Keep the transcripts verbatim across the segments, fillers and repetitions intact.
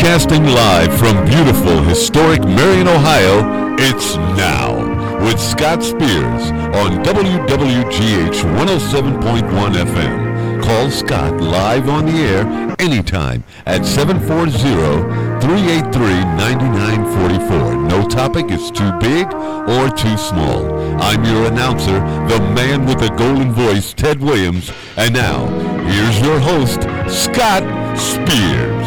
Broadcasting live from beautiful, historic Marion, Ohio, it's Now with Scott Spears on W W G H one oh seven point one F M. Call Scott live on the air anytime at seven four zero, three eight three, nine nine four four. No topic is too big or too small. I'm your announcer, the man with the golden voice, Ted Williams. And now, here's your host, Scott Spears.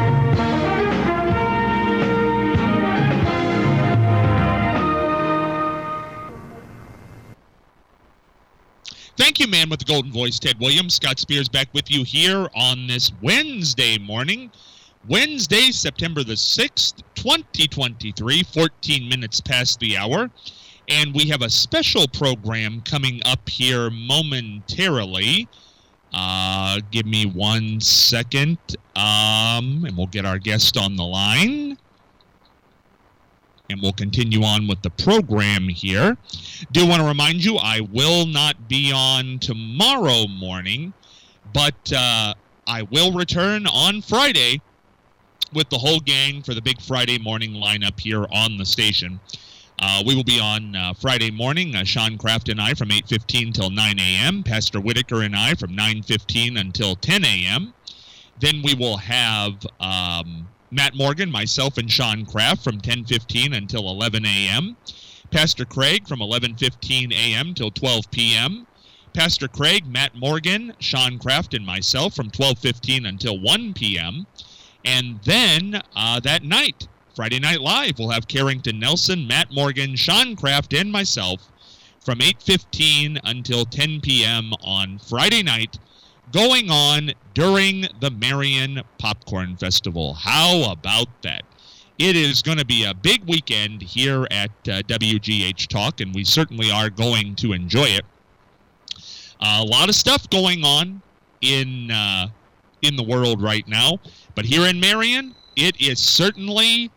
Thank you, man with the golden voice, Ted Williams. Scott Spears back with you here on this Wednesday morning. Wednesday, September the sixth, twenty twenty-three, fourteen minutes past the hour. And we have a special program coming up here momentarily. Uh, give me one second, um, and we'll get our guest on the line. And we'll continue on with the program here. Do want to remind you, I will not be on tomorrow morning, but uh, I will return on Friday with the whole gang for the big Friday morning lineup here on the station. Uh, we will be on uh, Friday morning, uh, Sean Kraft and I from eight fifteen till nine a.m., Pastor Whitaker and I from nine fifteen until ten a.m. Then we will have um, Matt Morgan, myself, and Sean Kraft from ten fifteen until eleven a.m., Pastor Craig from eleven fifteen a.m. till twelve p.m., Pastor Craig, Matt Morgan, Sean Kraft, and myself from twelve fifteen until one p.m., and then uh, that night, Friday Night Live, we'll have Carrington Nelson, Matt Morgan, Sean Kraft, and myself from eight fifteen until ten p.m. on Friday night, going on during the Marion Popcorn Festival. How about that? It is going to be a big weekend here at uh, W G H Talk, and we certainly are going to enjoy it. Uh, a lot of stuff going on in uh, in the world right now, but here in Marion, it is certainly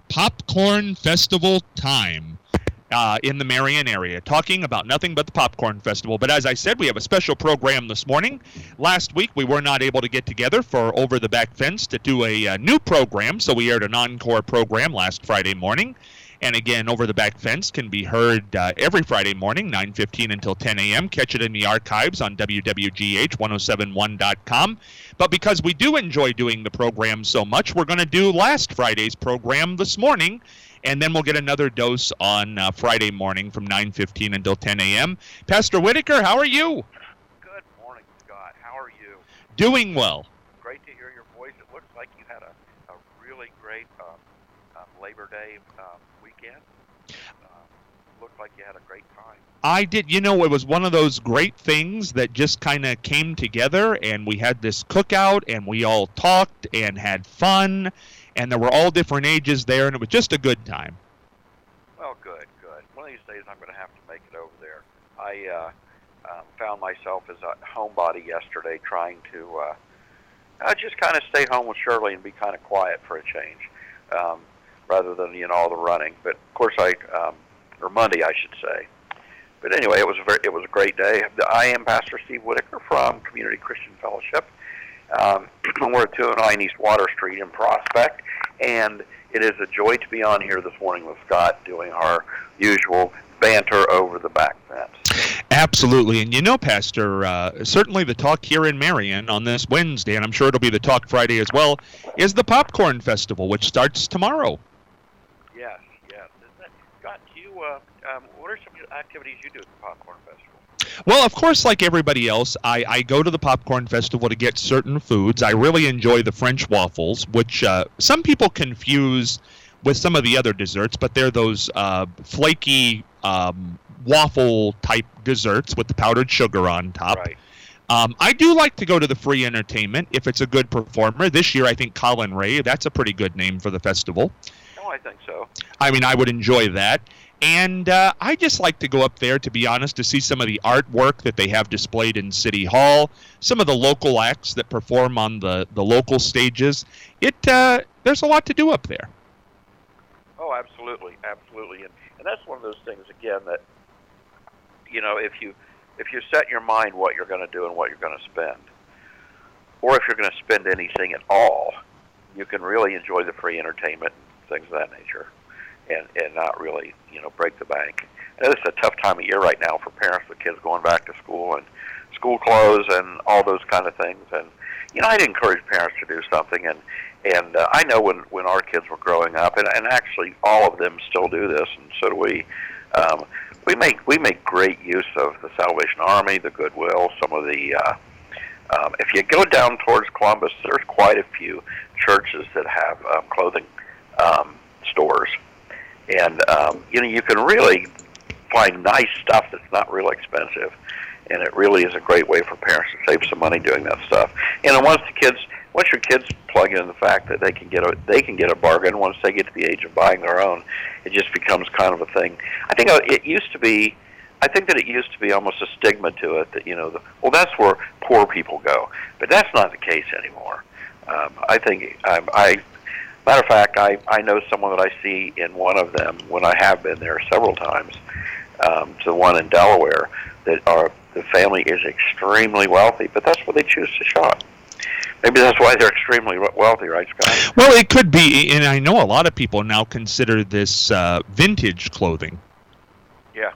Popcorn Festival time. Uh, in the Marion area, talking about nothing but the Popcorn Festival. But as I said, we have a special program this morning. Last week, we were not able to get together for Over the Back Fence to do a, a new program, so we aired an encore program last Friday morning. And again, Over the Back Fence can be heard uh, every Friday morning, nine fifteen until ten a.m. Catch it in the archives on W W G H ten seventy-one dot com. But because we do enjoy doing the program so much, we're going to do last Friday's program this morning, and then we'll get another dose on uh, Friday morning from nine fifteen until ten a.m. Pastor Whitaker, how are you? Good morning, Scott. How are you? Doing well. Great to hear your voice. It looks like you had a, a really great um, um, Labor Day um, weekend. Uh, looked like you had a great time. I did. You know, it was one of those great things that just kind of came together, and we had this cookout, and we all talked and had fun. And there were all different ages there, and it was just a good time. Well, good, good. One of these days I'm going to have to make it over there. I uh, um, found myself as a homebody yesterday trying to uh, uh, just kind of stay home with Shirley and be kind of quiet for a change, um, rather than, you know, all the running. But, of course, I, um, or Monday, I should say. But anyway, it was a very, it was a great day. I am Pastor Steve Whitaker from Community Christian Fellowship. Um, we're at two oh nine East Water Street in Prospect, and it is a joy to be on here this morning with Scott doing our usual banter over the back fence. Absolutely. And you know, Pastor, uh, certainly the talk here in Marion on this Wednesday, and I'm sure it'll be the talk Friday as well, is the Popcorn Festival, which starts tomorrow. Yes, yes. Scott, do you, uh, um, what are some activities you do at the Popcorn Festival? Well, of course, like everybody else, I, I go to the Popcorn Festival to get certain foods. I really enjoy the French waffles, which uh, some people confuse with some of the other desserts, but they're those uh, flaky um, waffle-type desserts with the powdered sugar on top. Right. Um, I do like to go to the free entertainment if it's a good performer. This year, I think Colin Ray, that's a pretty good name for the festival. Oh, I think so. I mean, I would enjoy that. And uh, I just like to go up there, to be honest, to see some of the artwork that they have displayed in City Hall, some of the local acts that perform on the, the local stages. It uh, there's a lot to do up there. Oh, absolutely, absolutely. And, and that's one of those things, again, that, you know, if you if you set your mind what you're going to do and what you're going to spend, or if you're going to spend anything at all, you can really enjoy the free entertainment, things of that nature, and and not really, you know, break the bank. I know it's a tough time of year right now for parents with kids going back to school and school clothes and all those kind of things. And you know, I'd encourage parents to do something. And and uh, I know when when our kids were growing up, and, and actually all of them still do this, and so do we. Um, we make we make great use of the Salvation Army, the Goodwill, some of the. Uh, um, if you go down towards Columbus, there's quite a few churches that have um, clothing um, stores, and um, you know, you can really find nice stuff that's not real expensive, and it really is a great way for parents to save some money doing that stuff. And then once the kids, once your kids plug in the fact that they can get a they can get a bargain once they get to the age of buying their own, it just becomes kind of a thing. I think it used to be. I think that it used to be almost a stigma to it that, you know, the, well, that's where poor people go. But that's not the case anymore. Um, I think, um, I, matter of fact, I, I know someone that I see in one of them when I have been there several times, um, to the one in Delaware, that are, the family is extremely wealthy, but that's where they choose to shop. Maybe that's why they're extremely wealthy, right, Scott? Well, it could be, and I know a lot of people now consider this uh, vintage clothing. Yeah.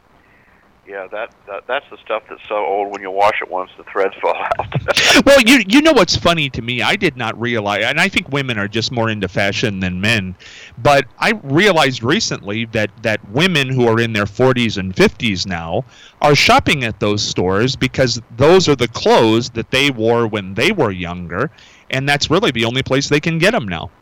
Yeah, that, that that's the stuff that's so old when you wash it once, the threads fall out. Well, you you know what's funny to me? I did not realize, and I think women are just more into fashion than men, but I realized recently that, that women who are in their forties and fifties now are shopping at those stores because those are the clothes that they wore when they were younger, and that's really the only place they can get them now.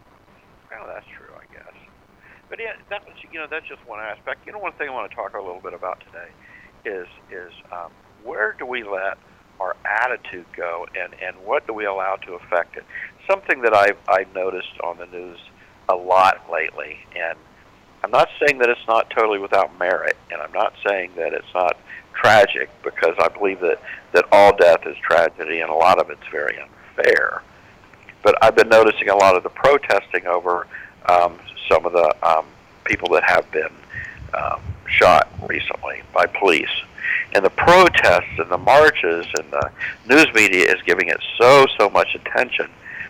Well, that's true, I guess. But yeah, that was, you know, that's just one aspect. You know, one thing I want to talk a little bit about today is is um, where do we let our attitude go, and, and what do we allow to affect it? Something that I've, I've noticed on the news a lot lately, and I'm not saying that it's not totally without merit, and I'm not saying that it's not tragic, because I believe that, that all death is tragedy, and a lot of it's very unfair. But I've been noticing a lot of the protesting over um, some of the um, people that have been um, shot recently by police. And the protests and the marches and the news media is giving it so, so much attention.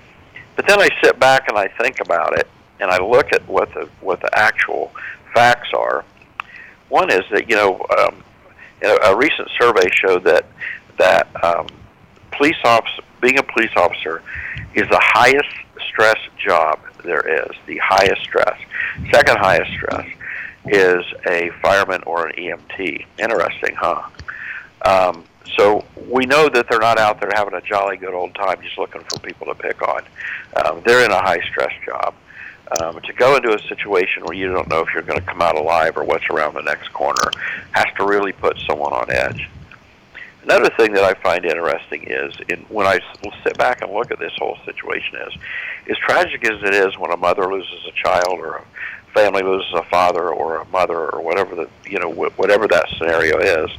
But then I sit back and I think about it, and I look at what the what the actual facts are. One is that, you know, um, a recent survey showed that that um, police officer, being a police officer is the highest stress job there is, the highest stress. Second highest stress is a fireman or an E M T. Interesting, huh? Um, so we know that they're not out there having a jolly good old time just looking for people to pick on. Um, they're in a high-stress job. Um, to go into a situation where you don't know if you're going to come out alive or what's around the next corner has to really put someone on edge. Another thing that I find interesting is, in, when I sit back and look at this whole situation is, as tragic as it is when a mother loses a child or a family loses a father or a mother or whatever the, you know, whatever that scenario is,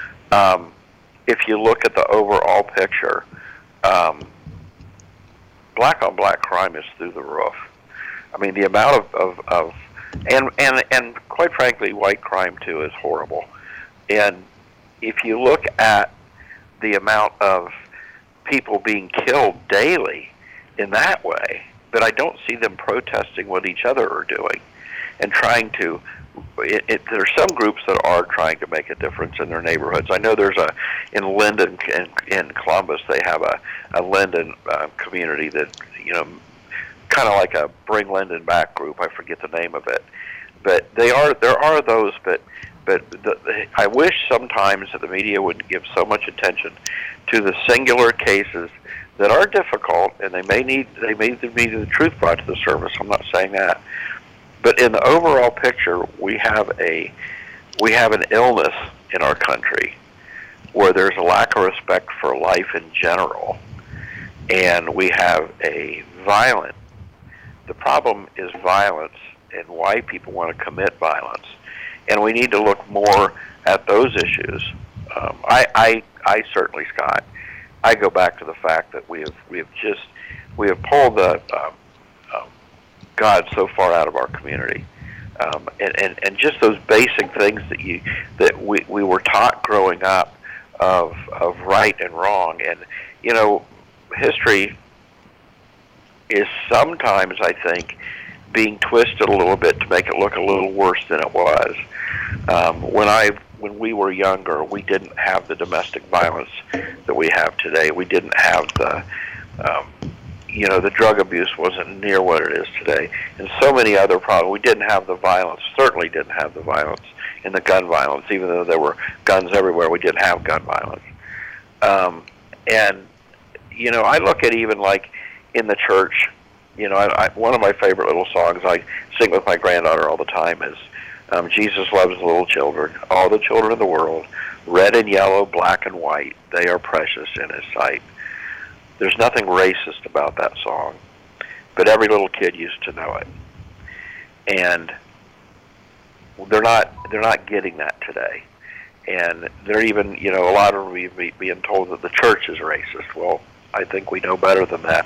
um, if you look at the overall picture, um, black on black crime is through the roof. I mean, the amount of, of, of and, and, and quite frankly, white crime too is horrible. And if you look at the amount of people being killed daily in that way, but I don't see them protesting what each other are doing and trying to, it, it, there are some groups that are trying to make a difference in their neighborhoods. I know there's a, in Linden, in, in Columbus, they have a, a Linden uh, community that, you know, kind of like a Bring Linden Back group. I forget the name of it. But they are, there are those, but But the, I wish sometimes that the media would give so much attention to the singular cases that are difficult, and they may need they may need the truth brought to the surface. I'm not saying that, but in the overall picture, we have a we have an illness in our country where there's a lack of respect for life in general, and we have a violent. The problem is violence and why people want to commit violence. And we need to look more at those issues. Um, I, I, I certainly, Scott, I go back to the fact that we have we have just we have pulled the um, um, God so far out of our community, um, and, and and just those basic things that you that we, we were taught growing up of of right and wrong, and you know, history is sometimes, I think, being twisted a little bit to make it look a little worse than it was. Um, when I when we were younger, we didn't have the domestic violence that we have today. We didn't have the um, you know, the drug abuse wasn't near what it is today, and so many other problems. We didn't have the violence, certainly didn't have the violence and the gun violence, even though there were guns everywhere, we didn't have gun violence. Um, and, you know, I look at even like in the church, you know, I, I, one of my favorite little songs I sing with my granddaughter all the time is um, Jesus loves the little children, all the children of the world, red and yellow, black and white, they are precious in his sight. There's nothing racist about that song, but every little kid used to know it. And they're not they're not getting that today. And they're even, you know, a lot of them be, being told that the church is racist. Well, I think we know better than that.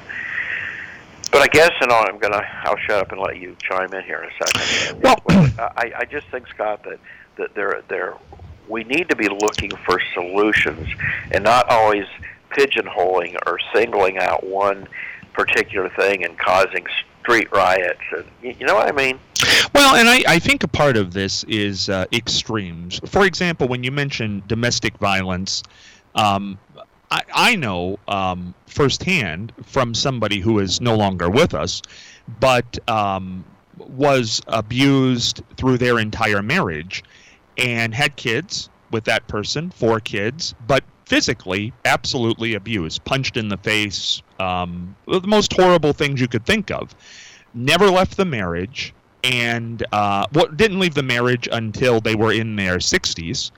But I guess, and I'm gonna, I'll shut up and let you chime in here in a second. Well, I, I just think, Scott, that that there there we need to be looking for solutions and not always pigeonholing or singling out one particular thing and causing street riots. And you know what I mean? Well, and I, I think a part of this is uh, extremes. For example, when you mention domestic violence, um, I, I know um, firsthand from somebody who is no longer with us, but um, was abused through their entire marriage and had kids with that person, four kids, but physically absolutely abused, punched in the face, um, the most horrible things you could think of. Never left the marriage, and uh, well, didn't leave the marriage until they were in their sixties,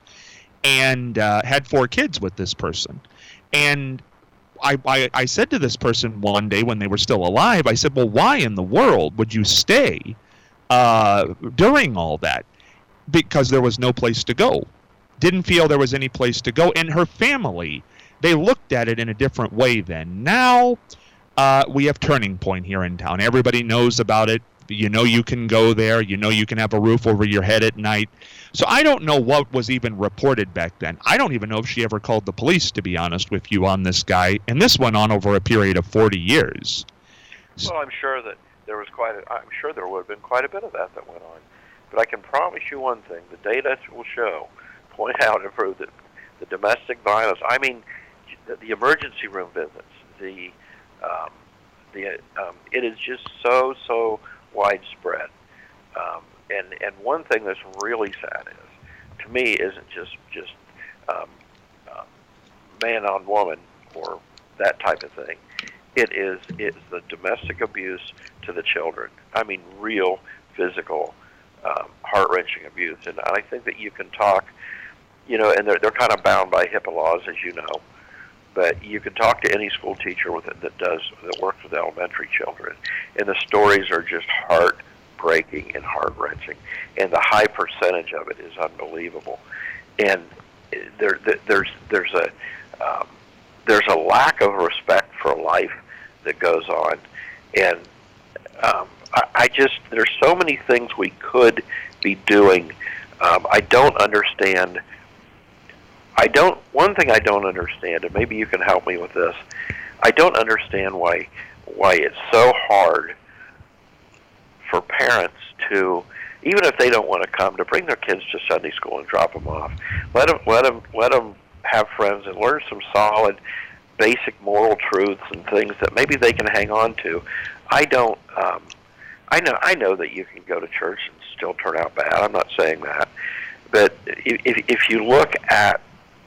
and uh, had four kids with this person. And I, I, I said to this person one day when they were still alive, I said, well, why in the world would you stay uh, during all that? Because there was no place to go. Didn't feel there was any place to go. And her family, they looked at it in a different way then. Now uh, we have Turning Point here in town. Everybody knows about it. You know you can go there. You know you can have a roof over your head at night. So I don't know what was even reported back then. I don't even know if she ever called the police, to be honest with you, on this guy. And this went on over a period of forty years. Well, I'm sure that there was quite a, I'm sure there would have been quite a bit of that that went on. But I can promise you one thing. The data will show, point out and prove that the domestic violence, I mean, the, the emergency room visits, the, um, the, um, it is just so, so widespread. Um, and, and one thing that's really sad is, to me, isn't just, just um, uh, man on woman or that type of thing. It is it's the domestic abuse to the children. I mean, real physical, um, heart-wrenching abuse. And I think that you can talk, you know, and they're, they're kind of bound by HIPAA laws, as you know. But you can talk to any school teacher with it that does that works with elementary children, and the stories are just heartbreaking and heart-wrenching, and the high percentage of it is unbelievable. And there, there's there's a um, there's a lack of respect for life that goes on, and um, I, I just there's so many things we could be doing. Um, I don't understand. I don't. One thing I don't understand, and maybe you can help me with this. I don't understand why why it's so hard for parents to, even if they don't want to come, to bring their kids to Sunday school and drop them off. Let them let them let them have friends and learn some solid, basic moral truths and things that maybe they can hang on to. I don't. Um, I know. I know that you can go to church and still turn out bad. I'm not saying that, but if if you look at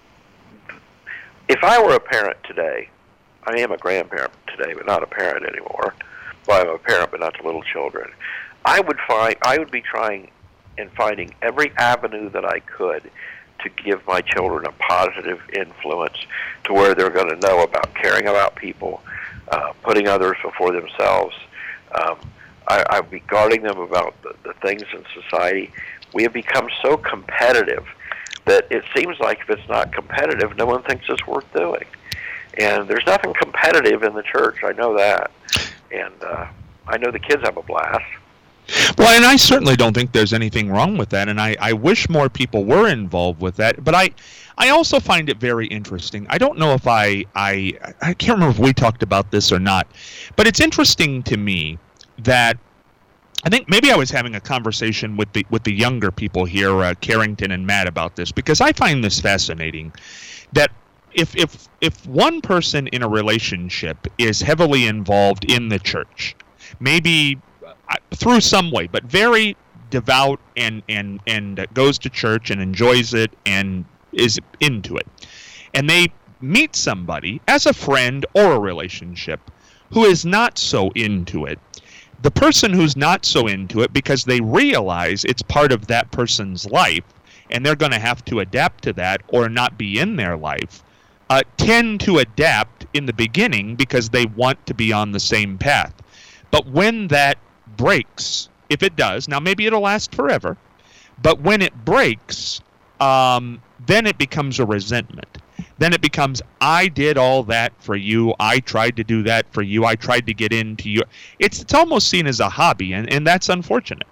If I were a parent today, I am a grandparent today, but not a parent anymore. Well, I'm a parent, but not to little children. I would find I would be trying and finding every avenue that I could to give my children a positive influence, to where they're going to know about caring about people, uh, putting others before themselves. Um, I, I would be guarding them about the, the things in society. We have become so competitive that it seems like if it's not competitive, no one thinks it's worth doing. And there's nothing competitive in the church. I know that. And uh, I know the kids have a blast. Well, and I certainly don't think there's anything wrong with that, and I, I wish more people were involved with that. But I, I also find it very interesting. I don't know if I, I, I can't remember if we talked about this or not, but it's interesting to me that I think maybe I was having a conversation with the with the younger people here, uh, Carrington and Matt, about this, because I find this fascinating. That if if if one person in a relationship is heavily involved in the church, maybe through some way, but very devout and and and goes to church and enjoys it and is into it, and they meet somebody as a friend or a relationship who is not so into it, the person who's not so into it, because they realize it's part of that person's life and they're going to have to adapt to that or not be in their life, uh, tend to adapt in the beginning because they want to be on the same path. But when that breaks, if it does, now maybe it'll last forever, but when it breaks, um, then it becomes a resentment. Then it becomes, I did all that for you, I tried to do that for you, I tried to get into you. It's it's almost seen as a hobby, and, and that's unfortunate.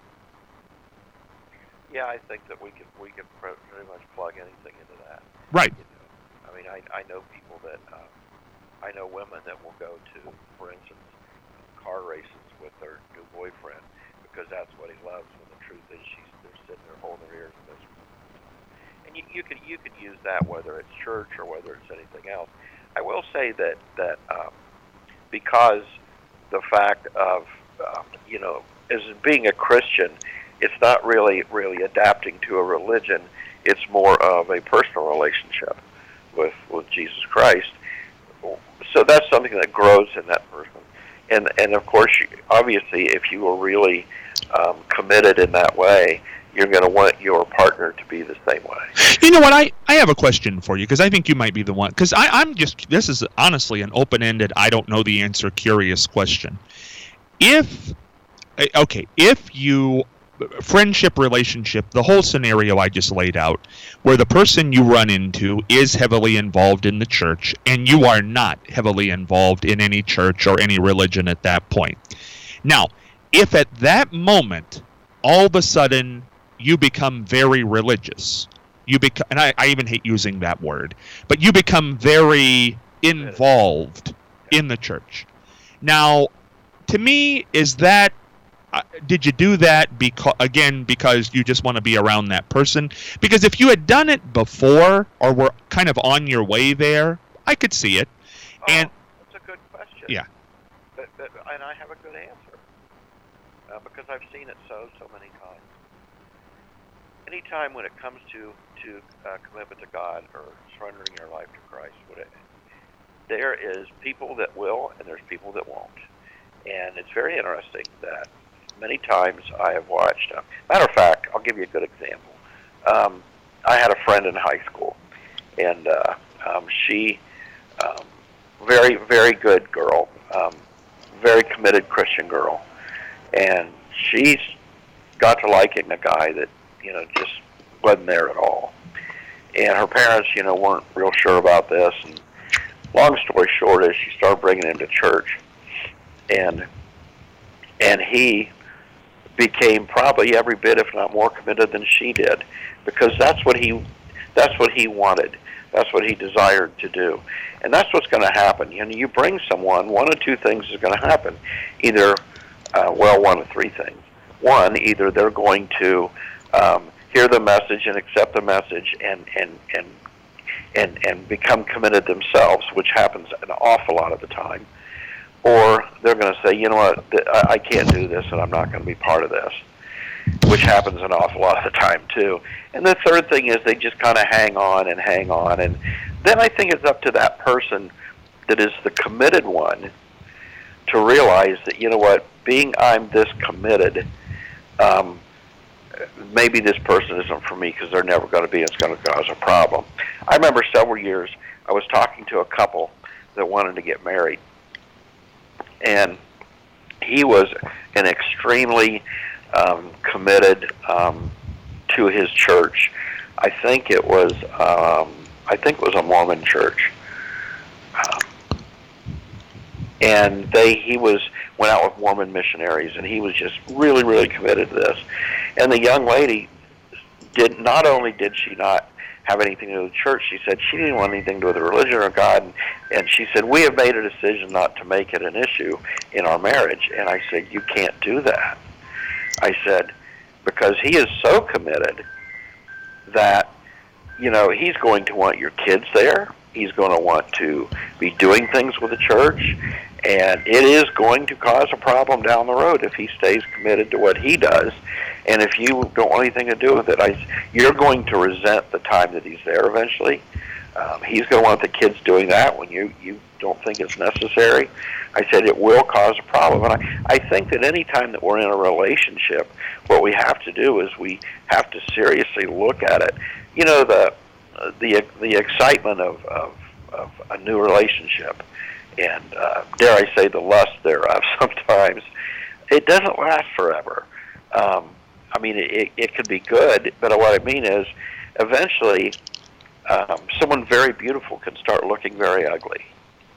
Yeah, I think that we could we could pretty much plug anything into that. Right. You know, I mean, I, I know people that, uh, I know women that will go to, for instance, car races with their new boyfriend because that's what he loves, when the truth is she's they're sitting there holding their ears and listening. And you, you could you could use that whether it's church or whether it's anything else. I will say that that um, because the fact of um, you know, as being a Christian, it's not really really adapting to a religion. It's more of a personal relationship with with Jesus Christ. So that's something that grows in that person. And and of course, you, obviously, if you are really um, committed in that way, you're going to want your partner to be the same way. You know what? I, I have a question for you, because I think you might be the one. Because I'm just, this is honestly an open-ended, I don't know the answer, curious question. If, okay, if you, friendship, relationship, the whole scenario I just laid out, where the person you run into is heavily involved in the church, and you are not heavily involved in any church or any religion at that point. Now, if at that moment, all of a sudden, you become very religious, you become, and I, I even hate using that word, but you become very involved in the church. Now, to me, is that, uh, did you do that because, again, because you just want to be around that person? Because if you had done it before, or were kind of on your way there, I could see it. Oh, and that's a good question. Yeah. But, but, and I have a good answer. Uh, because I've seen it so, so many times. Anytime when it comes to, to uh, commitment to God or surrendering your life to Christ, what it, there is people that will and there's people that won't. And it's very interesting that many times I have watched, uh, matter of fact, I'll give you a good example. Um, I had a friend in high school, and uh, um, she, um, very, very good girl, um, very committed Christian girl. And she's got to liking a guy that, you know, just wasn't there at all. And her parents, you know, weren't real sure about this. And long story short is she started bringing him to church. And and he became probably every bit, if not more, committed than she did, because that's what he that's what he wanted. That's what he desired to do. And that's what's going to happen. You know, you bring someone, one of two things is going to happen. Either Uh, well, one of three things. One, either they're going to um, hear the message and accept the message and and, and and and become committed themselves, which happens an awful lot of the time, or they're going to say, you know what, th- I, I can't do this and I'm not going to be part of this, which happens an awful lot of the time too. And the third thing is they just kind of hang on and hang on, and then I think it's up to that person that is the committed one to realize that, you know what, being I'm this committed, um, maybe this person isn't for me because they're never going to be, and it's going to cause a problem. I remember several years I was talking to a couple that wanted to get married, and he was an extremely um, committed um, to his church. I think it was, um, I think it was a Mormon church. Um, And they, he was, went out with Mormon missionaries, and he was just really, really committed to this. And the young lady did not only did she not have anything to do with the church, she said she didn't want anything to do with the religion or God, and, and she said, we have made a decision not to make it an issue in our marriage. And I said, you can't do that. I said, because he is so committed that, you know, he's going to want your kids there. He's going to want to be doing things with the church, and it is going to cause a problem down the road if he stays committed to what he does. And if you don't want anything to do with it, I, you're going to resent the time that he's there eventually. Um, he's going to want the kids doing that when you, you don't think it's necessary. I said it will cause a problem. And I, I think that any time that we're in a relationship, what we have to do is we have to seriously look at it. You know, the uh, the the excitement of, of, of a new relationship, and uh, dare I say the lust thereof sometimes, it doesn't last forever. Um, I mean, it, it could be good, but what I mean is eventually um, someone very beautiful can start looking very ugly.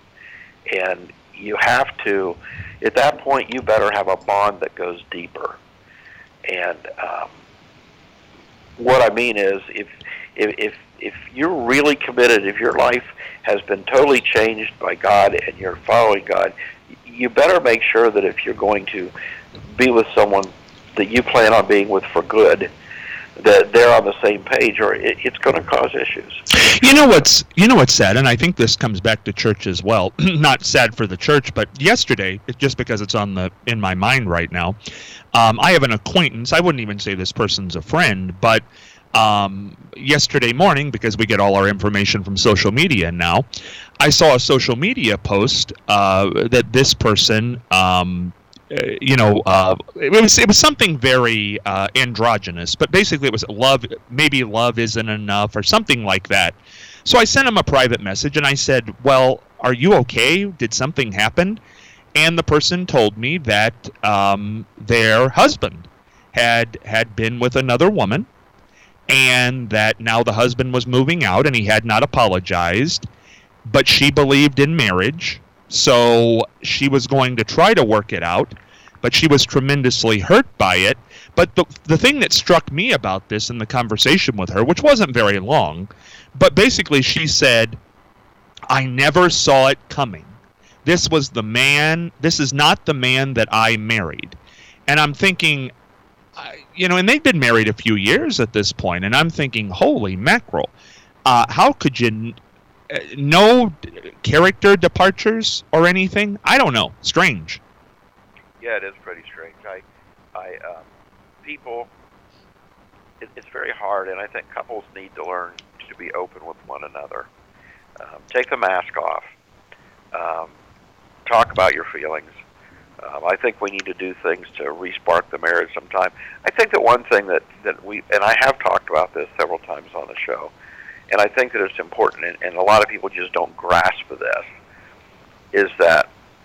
And you have to, at that point, you better have a bond that goes deeper. And um, what I mean is, if, if if if you're really committed, if your life has been totally changed by God and you're following God, you better make sure that if you're going to be with someone that you plan on being with for good, that they're on the same page, or it, it's going to cause issues. You know what's you know what's sad, and I think this comes back to church as well. Not sad for the church, but yesterday, just because it's on the in my mind right now, um, I have an acquaintance. I wouldn't even say this person's a friend, but um, yesterday morning, because we get all our information from social media now, I saw a social media post uh, that this person. Um, Uh, you know, uh, it was it was something very uh, androgynous, but basically it was love. Maybe love isn't enough, or something like that. So I sent him a private message, and I said, "Well, are you okay? Did something happen?" And the person told me that um, their husband had had been with another woman, and that now the husband was moving out, and he had not apologized, but she believed in marriage. So she was going to try to work it out, but she was tremendously hurt by it. But the the thing that struck me about this in the conversation with her, which wasn't very long, but basically she said, I never saw it coming. This was the man, this is not the man that I married. And I'm thinking, you know, and they've been married a few years at this point, and I'm thinking, holy mackerel, uh, how could you... Uh, no character departures or anything? I don't know. Strange. Yeah, it is pretty strange. I, I, um, people, it, it's very hard, and I think couples need to learn to be open with one another. Um, take the mask off. Um, talk about your feelings. Um, I think we need to do things to re-spark the marriage sometime. I think that one thing that, that we, and I have talked about this several times on the show, and I think that it's important, and, and a lot of people just don't grasp this, is that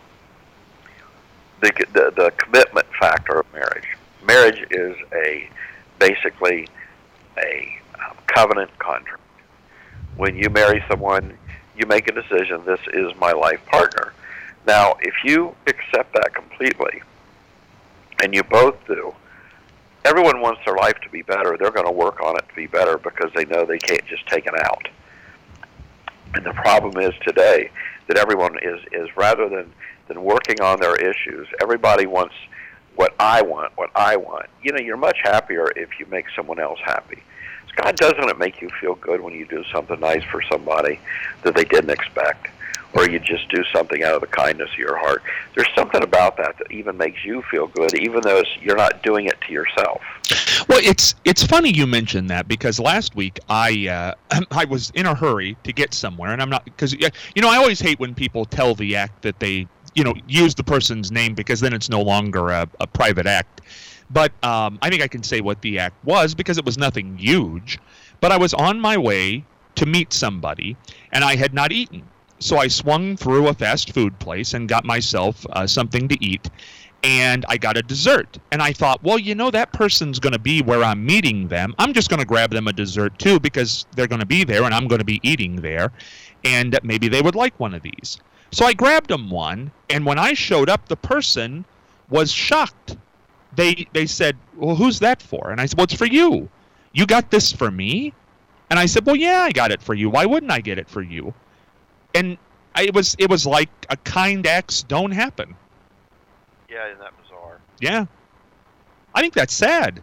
the, the the commitment factor of marriage. Marriage is a basically a um, covenant contract. When you marry someone, you make a decision, this is my life partner. Now, if you accept that completely, and you both do, everyone wants their life to be better. They're going to work on it to be better because they know they can't just take it out. And the problem is today that everyone is, is rather than, than working on their issues, everybody wants what I want, what I want. You know, you're much happier if you make someone else happy. God, doesn't it make you feel good when you do something nice for somebody that they didn't expect? Or you just do something out of the kindness of your heart. There's something about that that even makes you feel good, even though it's, you're not doing it to yourself. Well, it's it's funny you mentioned that, because last week I uh, I was in a hurry to get somewhere, and I'm not, because you know I always hate when people tell the act that they you know use the person's name, because then it's no longer a, a private act. But um, I think I can say what the act was, because it was nothing huge. But I was on my way to meet somebody, and I had not eaten. So I swung through a fast food place and got myself uh, something to eat, and I got a dessert. And I thought, well, you know, that person's going to be where I'm meeting them. I'm just going to grab them a dessert, too, because they're going to be there, and I'm going to be eating there, and maybe they would like one of these. So I grabbed them one, and when I showed up, the person was shocked. They they said, well, who's that for? And I said, well, it's for you. You got this for me? And I said, well, yeah, I got it for you. Why wouldn't I get it for you? And I, it was it was like a kind acts don't happen. Yeah, isn't that bizarre? Yeah. I think that's sad.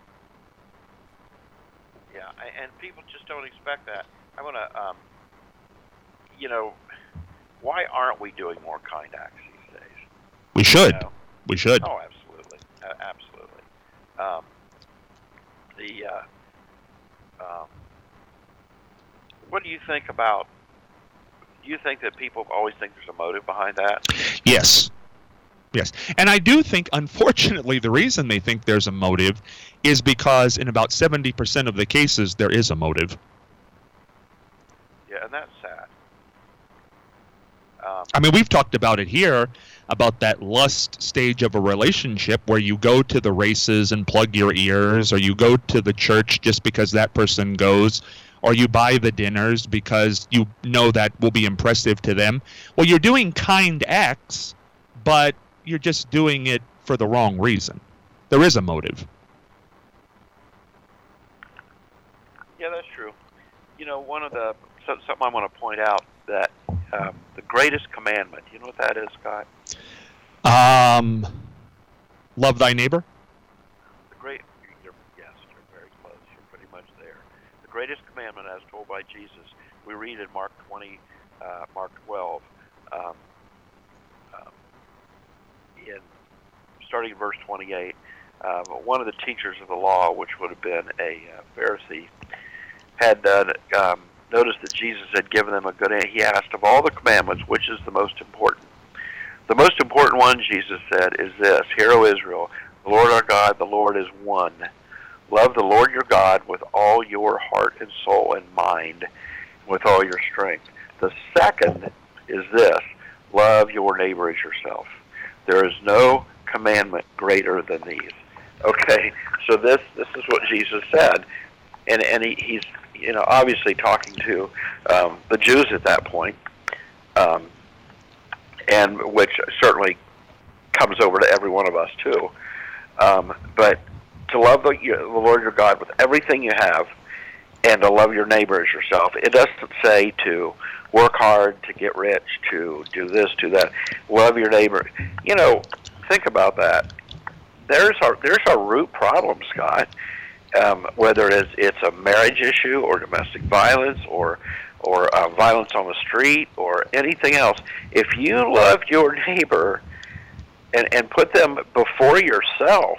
Yeah, I, and people just don't expect that. I want to, um, you know, why aren't we doing more kind acts these days? We should. You know? We should. Oh, absolutely. Uh, absolutely. Um, the, uh, um, what do you think about, do you think that people always think there's a motive behind that? Yes. Yes. And I do think, unfortunately, the reason they think there's a motive is because in about seventy percent of the cases, there is a motive. Yeah, and that's sad. Um, I mean, we've talked about it here, about that lust stage of a relationship where you go to the races and plug your ears, or you go to the church just because that person goes, or you buy the dinners because you know that will be impressive to them. Well, you're doing kind acts, but you're just doing it for the wrong reason. There is a motive. Yeah, that's true. You know, one of the, so, something I want to point out, that um, the greatest commandment, you know what that is, Scott? Um, love thy neighbor? The great, you're, yes, you're very close. You're pretty much there. The greatest commandment, as told by Jesus, we read in Mark twenty, uh, Mark twelve, um, um, in starting in verse twenty-eight. Um, one of the teachers of the law, which would have been a uh, Pharisee, had uh, um, noticed that Jesus had given them a good answer. He asked, of all the commandments, which is the most important? The most important one, Jesus said, is this: Hear, O Israel, the Lord our God, the Lord is one. Love the Lord your God with all your heart and soul and mind, with all your strength. The second is this: love your neighbor as yourself. There is no commandment greater than these. Okay, so this this is what Jesus said, and and he, he's you know obviously talking to um, the Jews at that point, um, and which certainly comes over to every one of us too. Um, but to love the, the Lord your God with everything you have, and to love your neighbor as yourself. It doesn't say to work hard, to get rich, to do this, do that. Love your neighbor. You know, think about that. There's our there's our root problem, Scott. Um, whether it's it's a marriage issue or domestic violence or or uh, violence on the street or anything else. If you love your neighbor and and put them before yourself,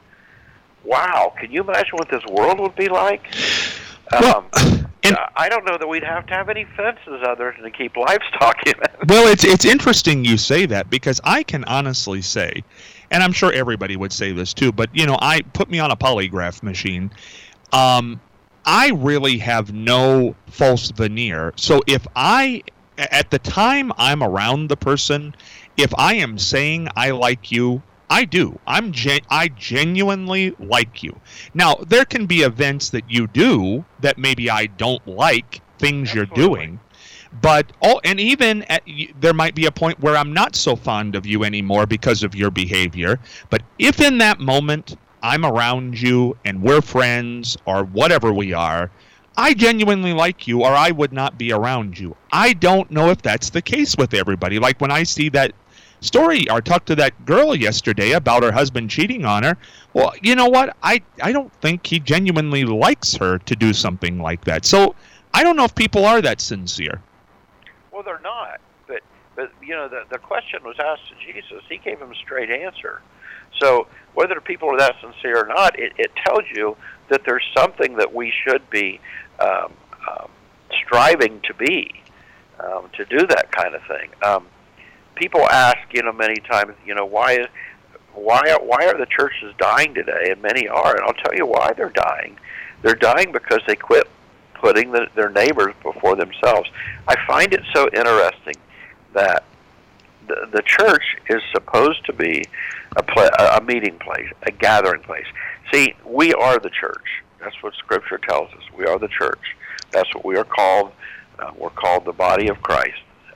wow! Can you imagine what this world would be like? Um, And, I don't know that we'd have to have any fences other than to keep livestock in it. well, it's it's interesting you say that, because I can honestly say, and I'm sure everybody would say this too, but you know, I put me on a polygraph machine. Um, I really have no false veneer. So if I, at the time I'm around the person, if I am saying I like you, I do. I'm gen- I genuinely like you. Now, there can be events that you do that maybe I don't like, things Absolutely. you're doing. But all, and even at, there might be a point where I'm not so fond of you anymore because of your behavior. But if in that moment I'm around you and we're friends or whatever we are, I genuinely like you, or I would not be around you. I don't know if that's the case with everybody. Like when I see that story or talked to that girl yesterday about her husband cheating on her, well, you know what? I, I don't think he genuinely likes her to do something like that. So I don't know if people are that sincere. Well, they're not. But, but you know, the, the question was asked to Jesus. He gave him a straight answer. So whether people are that sincere or not, it, it tells you that there's something that we should be um, um, striving to be, um, to do that kind of thing. Um, people ask, you know, many times, you know, why, why, why are the churches dying today? And many are, and I'll tell you why they're dying. They're dying because they quit putting the, their neighbors before themselves. I find it so interesting that the, the church is supposed to be a, pla- a meeting place, a gathering place. See, we are the church. That's what Scripture tells us. We are the church. That's what we are called. Uh, we're called the body of Christ.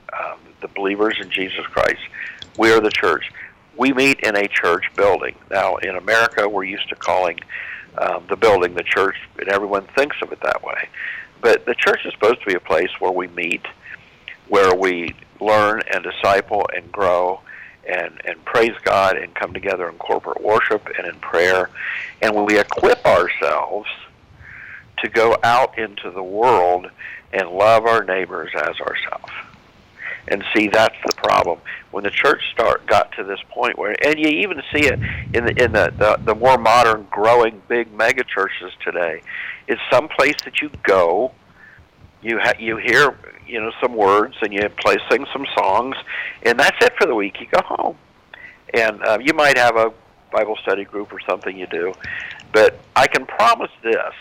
um, the believers in Jesus Christ. We are the church. We meet in a church building. Now, in America, we're used to calling um, the building the church, and everyone thinks of it that way. But the church is supposed to be a place where we meet, where we learn and disciple and grow and, and praise God and come together in corporate worship and in prayer. And we equip ourselves to go out into the world and love our neighbors as ourselves. And see, that's the problem. When the church start got to this point where, and you even see it in the in the, the, the more modern, growing, big mega churches today, it's some place that you go, you ha- you hear you know some words, and you play sing some songs, and that's it for the week. You go home, and uh, you might have a Bible study group or something you do, but I can promise this,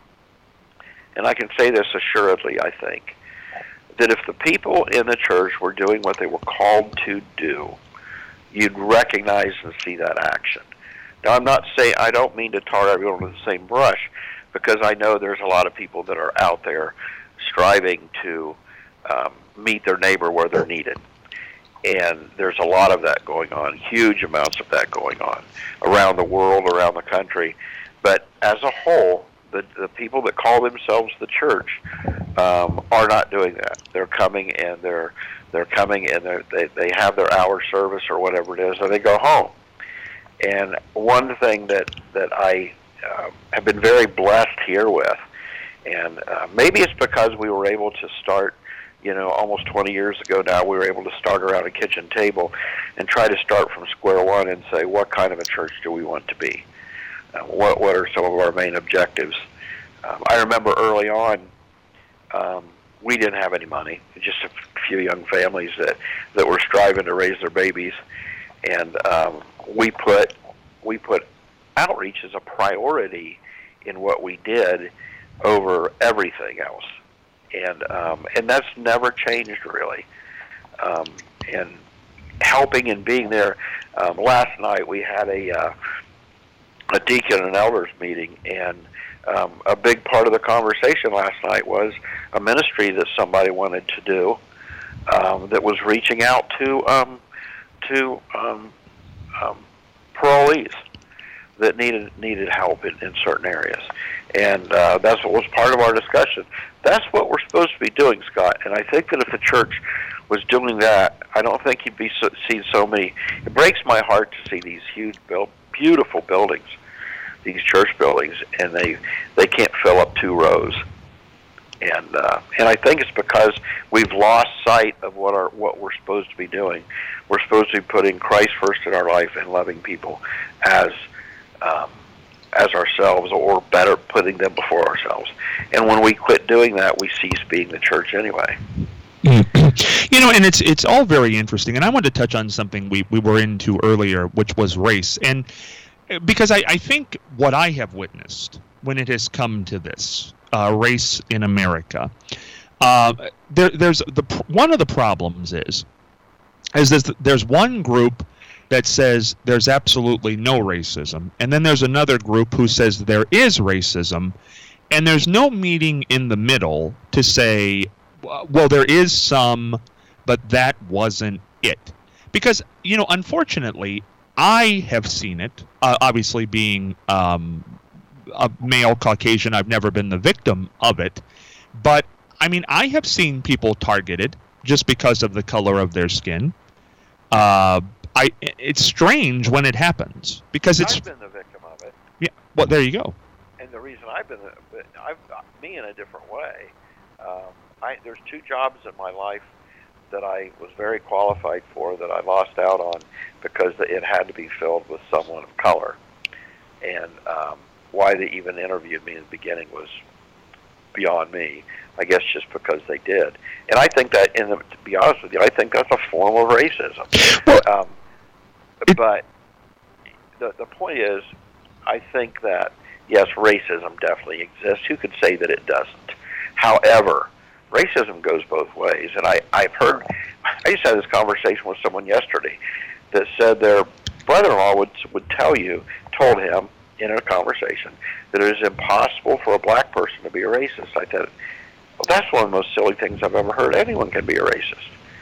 and I can say this assuredly, I think, that if the people in the church were doing what they were called to do, you'd recognize and see that action. Now, I'm not saying, I don't mean to tar everyone with the same brush, because I know there's a lot of people that are out there striving to um, meet their neighbor where they're needed. And there's a lot of that going on, huge amounts of that going on around the world, around the country. But as a whole, the, the people that call themselves the church um, are not doing that. They're coming and they're they're coming and they're, they they have their hour service or whatever it is, and they go home. And one thing that that I uh, have been very blessed here with, and uh, maybe it's because we were able to start, you know, almost twenty years ago now, we were able to start around a kitchen table and try to start from square one and say, what kind of a church do we want to be? Uh, what what are some of our main objectives? Um, I remember early on, um, we didn't have any money, just a few young families that, that were striving to raise their babies, and um, we put we put outreach as a priority in what we did over everything else, and um, and that's never changed really. Um, and helping and being there. Um, last night we had a uh, a deacon and elders meeting, and um, a big part of the conversation last night was a ministry that somebody wanted to do um, that was reaching out to um, to um, um, parolees that needed needed help in, in certain areas, and uh, that's what was part of our discussion. That's what we're supposed to be doing, Scott. And I think that if the church was doing that, I don't think you'd be so, see so many. It breaks my heart to see these huge, build, beautiful buildings, these church buildings, and they they can't fill up two rows. And uh, and I think it's because we've lost sight of what our what we're supposed to be doing. We're supposed to be putting Christ first in our life and loving people as um, as ourselves, or better, putting them before ourselves. And when we quit doing that, we cease being the church anyway. You know, and it's it's all very interesting. And I wanted to touch on something we, we were into earlier, which was race. And because I, I think what I have witnessed when it has come to this, uh, race in America, uh, there, there's the one of the problems is, is this, there's one group that says there's absolutely no racism, and then there's another group who says there is racism, and there's no meeting in the middle to say, well, there is some, but that wasn't it. Because, you know, unfortunately, I have seen it, uh, obviously being um, a male Caucasian, I've never been the victim of it, but, I mean, I have seen people targeted just because of the color of their skin. Uh, I it's strange when it happens, because it's... I've been the victim of it. Yeah, well, there you go. And the reason I've been, the, I've me in a different way. Um, I, there's two jobs in my life that I was very qualified for that I lost out on because it had to be filled with someone of color. And um, why they even interviewed me in the beginning was beyond me. I guess just because they did. And I think that, in the, to be honest with you, I think that's a form of racism. Um, but the the point is, I think that, yes, racism definitely exists. Who could say that it doesn't? However, racism goes both ways. And I, I've heard, I just had this conversation with someone yesterday that said their brother-in-law would, would tell you, told him in a conversation, that it is impossible for a black person to be a racist. I said, well, that's one of the most silly things I've ever heard. Anyone can be a racist.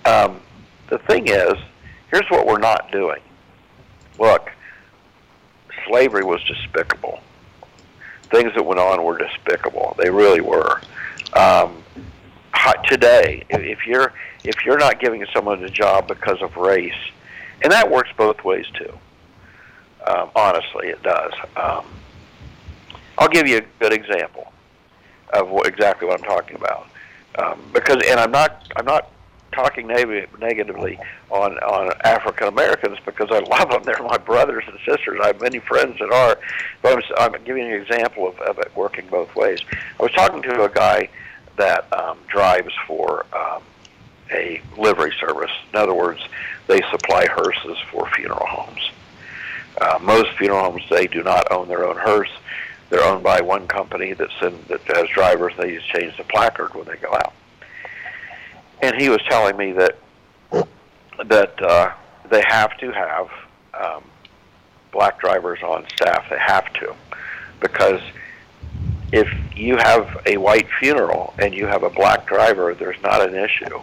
Um, the thing is, here's what we're not doing. Look, slavery was despicable. Things that went on were despicable. They really were. Um, today, if you're if you're not giving someone a job because of race, and that works both ways too. Um, honestly, it does. Um, I'll give you a good example of what, exactly what I'm talking about. Um, because, and I'm not I'm not talking neg- negatively on on African Americans because I love them. They're my brothers and sisters. I have many friends that are. But I'm, I'm giving you an example of, of it working both ways. I was talking to a guy that um, drives for um, a livery service. In other words, they supply hearses for funeral homes. Uh, most funeral homes, they do not own their own hearse. They're owned by one company that send, that has drivers. They just change the placard when they go out. And he was telling me that that uh, they have to have um, black drivers on staff. They have to, because if you have a white funeral and you have a black driver, there's not an issue.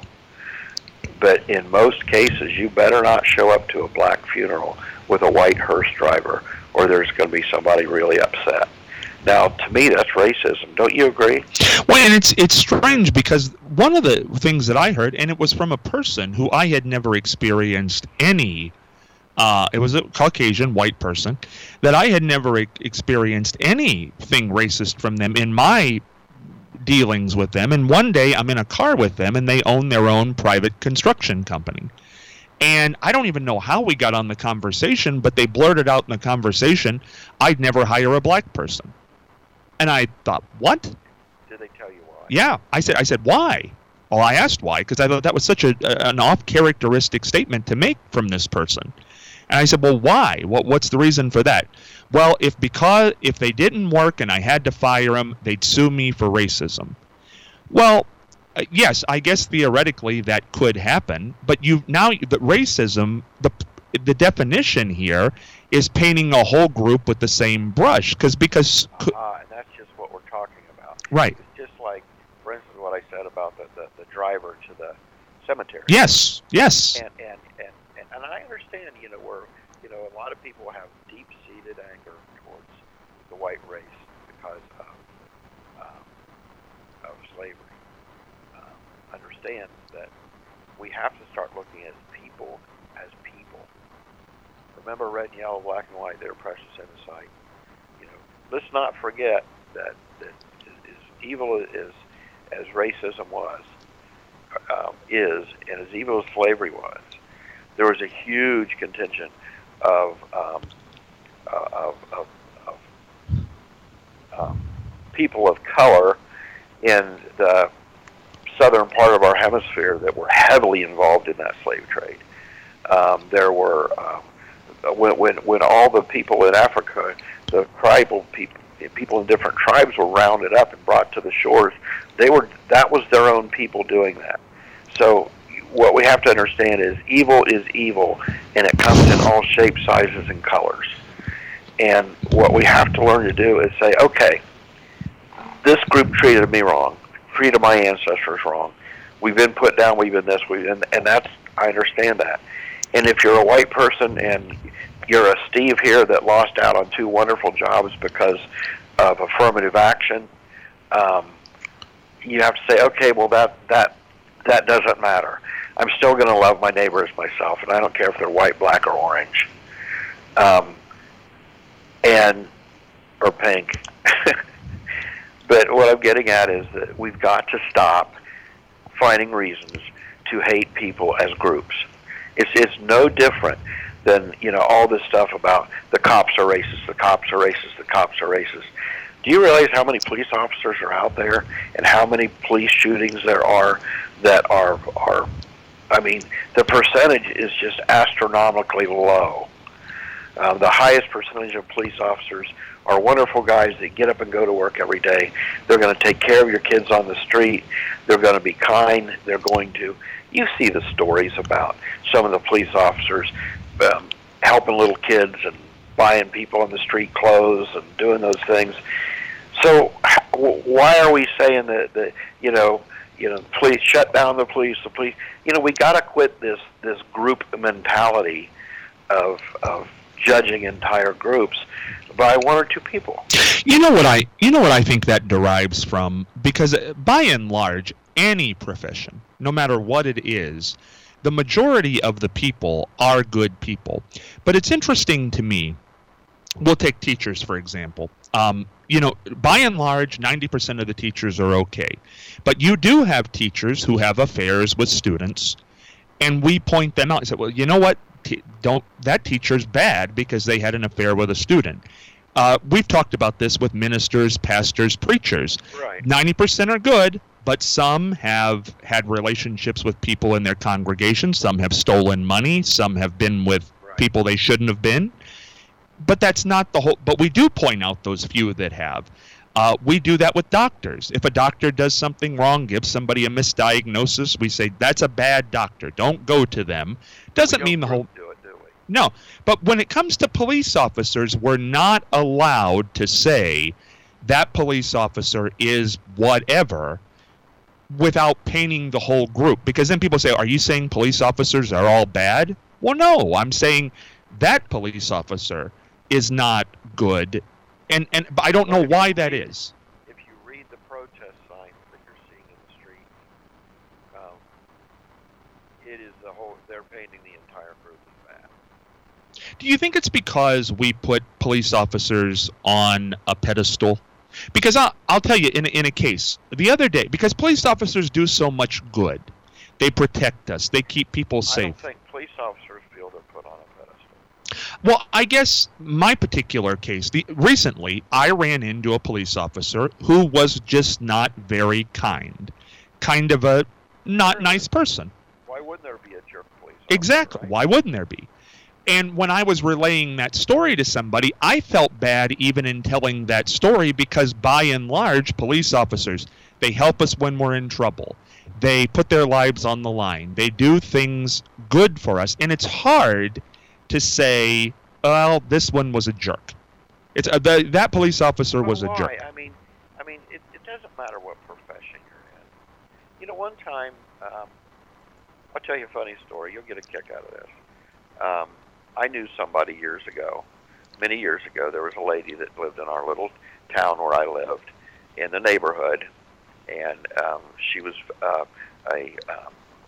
But in most cases, you better not show up to a black funeral with a white hearse driver, or there's going to be somebody really upset. Now, to me, that's racism. Don't you agree? Well, and it's it's strange because one of the things that I heard, and it was from a person who I had never experienced any, uh, it was a Caucasian white person, that I had never e- experienced anything racist from them in my dealings with them. And one day I'm in a car with them, and they own their own private construction company. And I don't even know how we got on the conversation, but they blurted out in the conversation, I'd never hire a black person. And I thought, what? Did they tell you why? Yeah. I said, I said, why? Well, I asked why, because I thought that was such a, an off-characteristic statement to make from this person. And I said, well, why? What, what's the reason for that? Well, if because if they didn't work and I had to fire them, they'd sue me for racism. Well, uh, yes, I guess theoretically that could happen, but you now the racism, the the definition here is painting a whole group with the same brush, because because uh-huh, and that's just what we're talking about. Right. It's just like, for instance, what I said about the, the, the driver to the cemetery. Yes, yes. And, and and and and I understand, you know, where you know a lot of people have deep-seated anger towards the white race because of um, of slavery. Um, understand that we have to start looking at people as people. Remember, red and yellow, black and white, they're precious in the sight. You know, let's not forget that that as evil as as racism was, um, is, and as evil as slavery was, there was a huge contingent of um, uh, of, of, of um, people of color in the southern part of our hemisphere that were heavily involved in that slave trade. Um, there were um, when when when all the people in Africa, the tribal people, people in different tribes were rounded up and brought to the shores. They were that was their own people doing that. So what we have to understand is evil is evil, and it comes in all shapes, sizes, and colors. And what we have to learn to do is say, okay, this group treated me wrong, treated my ancestors wrong. We've been put down, we've been this, we've been, and that's, I understand that. And if you're a white person and you're a Steve here that lost out on two wonderful jobs because of affirmative action, um, you have to say, okay, well, that that that doesn't matter. I'm still going to love my neighbor as myself, and I don't care if they're white, black, or orange, um, and or pink. But what I'm getting at is that we've got to stop finding reasons to hate people as groups. It's it's no different than, you know, all this stuff about the cops are racist, the cops are racist, the cops are racist. Do you realize how many police officers are out there and how many police shootings there are that are, are I mean, the percentage is just astronomically low. Uh, the highest percentage of police officers are wonderful guys that get up and go to work every day. They're going to take care of your kids on the street. They're going to be kind. They're going to, you see the stories about some of the police officers um, helping little kids and buying people on the street clothes and doing those things. So why are we saying that, that you know, you know, police, shut down the police, the police. You know, we got to quit this this group mentality of of judging entire groups by one or two people. You know what I you know what I think that derives from, because by and large, any profession, no matter what it is, the majority of the people are good people. But it's interesting to me. We'll take teachers, for example. Um, you know, by and large, ninety percent of the teachers are okay. But you do have teachers who have affairs with students, and we point them out and say, well, you know what? T- don't that teacher's bad because they had an affair with a student. Uh, we've talked about this with ministers, pastors, preachers. Right. ninety percent are good, but some have had relationships with people in their congregation. Some have stolen money. Some have been with Right. people they shouldn't have been. But that's not the whole. But we do point out those few that have. Uh, we do that with doctors. If a doctor does something wrong, gives somebody a misdiagnosis, we say that's a bad doctor. Don't go to them. Doesn't We mean the don't whole. do it, do we? No, but when it comes to police officers, we're not allowed to say that police officer is whatever without painting the whole group. Because then people say, are you saying police officers are all bad? Well, no, I'm saying that police officer is not good. And, and but I don't know why that is. If you read the protest signs that you're seeing in the street, um, it is the whole, they're painting the entire group as bad. Do you think it's because we put police officers on a pedestal? Because I'll, I'll tell you, in a, in a case, the other day, because police officers do so much good. They protect us. They keep people safe. I don't think police officers feel they're put on a pedestal. Well, I guess my particular case, the, recently I ran into a police officer who was just not very kind. Kind of a not nice person. Why wouldn't there be a jerk police officer? Exactly. Right? Why wouldn't there be? And when I was relaying that story to somebody, I felt bad even in telling that story because by and large, police officers, they help us when we're in trouble. They put their lives on the line. They do things good for us. And it's hard to say, well, this one was a jerk. It's uh, the, that police officer Well, was a why? jerk. I mean, I mean, it, it doesn't matter what profession you're in. You know, one time, um, I'll tell you a funny story. You'll get a kick out of this. Um, I knew somebody years ago, many years ago, there was a lady that lived in our little town where I lived, in the neighborhood, and um, she was uh, a um,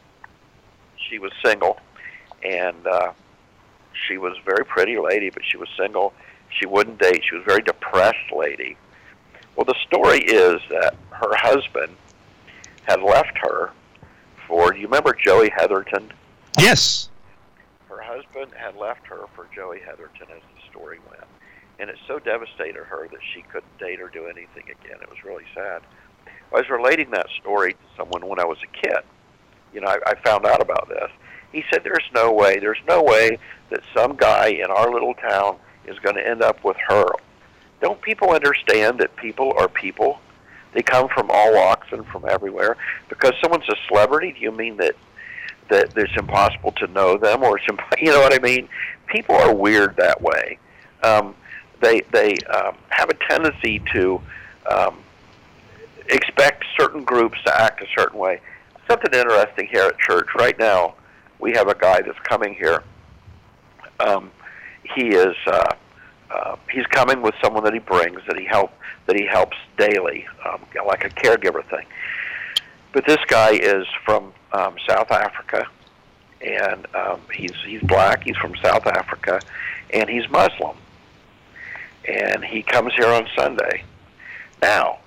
she was single, and uh, she was a very pretty lady, but she was single. She wouldn't date. She was a very depressed lady. Well, the story is that her husband had left her for, do you remember Joey Heatherton? Yes. Her husband had left her for Joey Heatherton, as the story went. And it so devastated her that she couldn't date or do anything again. It was really sad. I was relating that story to someone when I was a kid. You know, I, I found out about this. He said, there's no way, there's no way that some guy in our little town is going to end up with her. Don't people understand that people are people? They come from all walks and from everywhere. Because someone's a celebrity, do you mean that that it's impossible to know them, or it's imp- you know what I mean? People are weird that way. Um, they they um, have a tendency to um, expect certain groups to act a certain way. Something interesting here at church right now. We have a guy that's coming here. Um, he is uh, uh, he's coming with someone that he brings that he help that he helps daily, um, like a caregiver thing. But this guy is from um, South Africa, and um, he's he's black. He's from South Africa, and he's Muslim. And he comes here on Sunday. Now,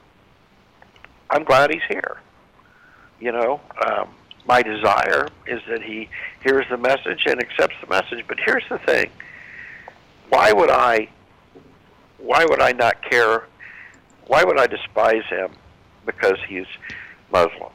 I'm glad he's here. You know, um, my desire is that he hears the message and accepts the message. But here's the thing: why would I? Why would I not care? Why would I despise him because he's Muslim?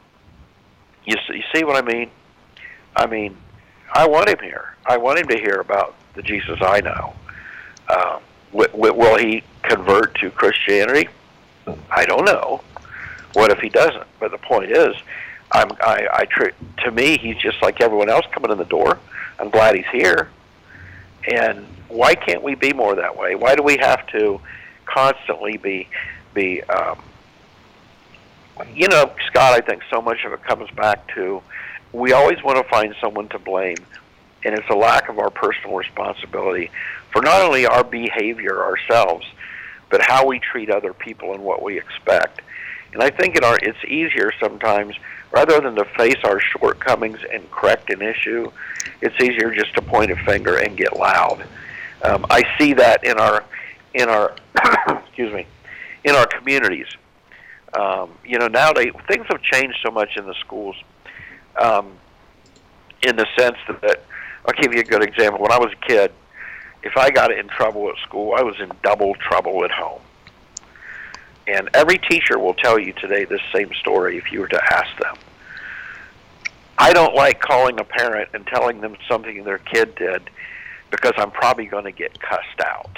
You see, you see what I mean? I mean, I want him here. I want him to hear about the Jesus I know. Um, w- w- will he convert to Christianity? I don't know. What if he doesn't? But the point is, I'm, I, I tr- to me, he's just like everyone else coming in the door. I'm glad he's here. And why can't we be more that way? Why do we have to constantly be be um, You know, Scott, I think so much of it comes back to we always want to find someone to blame, and it's a lack of our personal responsibility for not only our behavior ourselves, but how we treat other people and what we expect. And I think in our, it's easier sometimes, rather than to face our shortcomings and correct an issue, it's easier just to point a finger and get loud. Um, I see that in our, in our, excuse me, in our communities. Um, you know, nowadays things have changed so much in the schools, um, in the sense that, I'll give you a good example. When I was a kid, if I got in trouble at school, I was in double trouble at home. And every teacher will tell you today this same story if you were to ask them. I don't like calling a parent and telling them something their kid did because I'm probably going to get cussed out.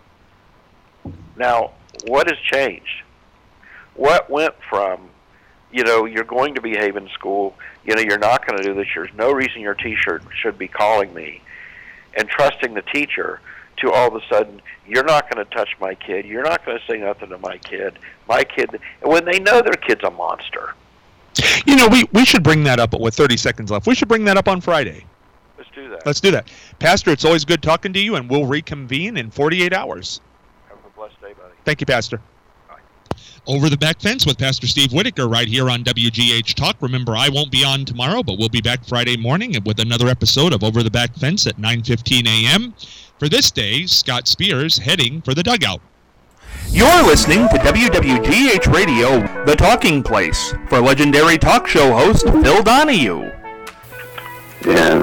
Now, what has changed? What went from, you know, you're going to behave in school, you know, you're not going to do this, there's no reason your teacher should be calling me, and trusting the teacher, to all of a sudden, you're not going to touch my kid, you're not going to say nothing to my kid, my kid, and when they know their kid's a monster. You know, we, we should bring that up with thirty seconds left. We should bring that up on Friday. Let's do that. Let's do that. Pastor, it's always good talking to you, and we'll reconvene in forty-eight hours. Have a blessed day, buddy. Thank you, Pastor. Over the Back Fence with Pastor Steve Whitaker right here on W G H Talk. Remember, I won't be on tomorrow, but we'll be back Friday morning with another episode of Over the Back Fence at nine fifteen a.m. For this day, Scott Spears heading for the dugout. You're listening to W W G H Radio, The Talking Place, for legendary talk show host Phil Donahue. Yeah,